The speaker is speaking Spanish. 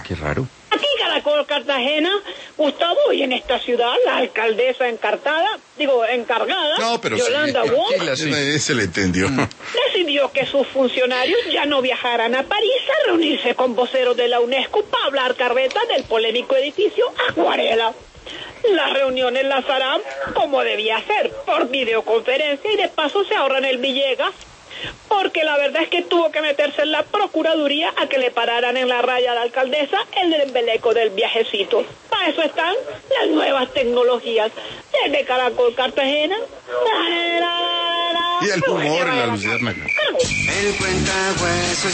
Qué raro. Aquí Caracol, Cartagena, Gustavo, y en esta ciudad la alcaldesa encargada, No, pero Yolanda sí, Wong, se le entendió. decidió que sus funcionarios ya no viajaran a París a reunirse con voceros de la UNESCO para hablar carreta del polémico edificio Acuarela. Las reuniones las harán como debía ser, por videoconferencia, y de paso se ahorran el Villegas, porque la verdad es que tuvo que meterse en la procuraduría a que le pararan en la raya a la alcaldesa el embeleco del viajecito. Para eso están las nuevas tecnologías. Desde Caracol, Cartagena. Y el humor en la luciérnaga. El cuentahuesos.